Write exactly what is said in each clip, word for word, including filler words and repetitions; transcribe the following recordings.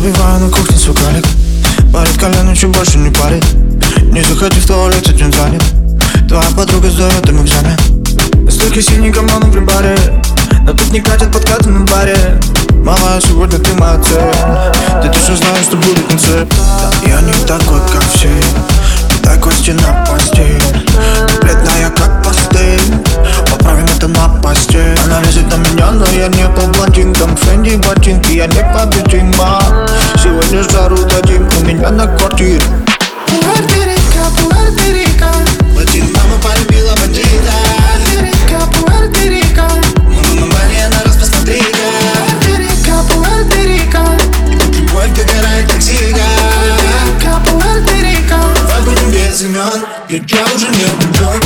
Забиваю на кухне свой калик. Парит колено, чуть больше не парит. Не заходи в туалет, этим занят. Твоя подруга сдает им экзамен. На стойке синий команду при баре. Но тут не катят подкаты на баре. Мама, сегодня ты моя цель. Ты точно знаешь, что будет концерт. Я не такой, как все. Не такой стена постель. Бледная, как пастель. Поправим это на постель. Она лезет на меня, но я не по блондинкам. Фенди ботинки, я не победима. Сегодня жару дадим у меня на квартире. Пуэрто-Рико, Пуэрто-Рико. Латин, мама полюбила бандита. Пуэрто-Рико, Пуэрто-Рико. Мама, мне на раз посмотри-ка. Пуэрто-Рико, Пуэрто-Рико. Любовь догорает, как сига. Пуэрто-Рико, Пуэрто-Рико. Давай будем без имен, ведь я уже не влюблен.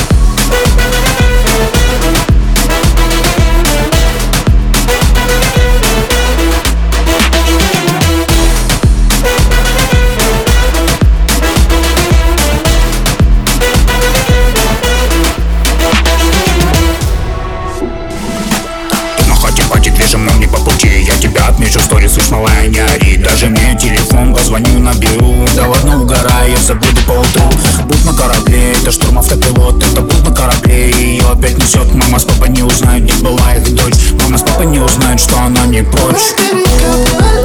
Движем, но не по пути. Я тебя отмечу в сторис, слышь, малая, не ори. Даже мне телефон позвоню, наберу. Да ладно, угорай, я забуду поутру. Будь на корабле, это штурм автопилот. Это будь на корабле, ее опять несет. Мама с папой не узнают, где была их дочь. Мама с папой не узнают, что она не прочь.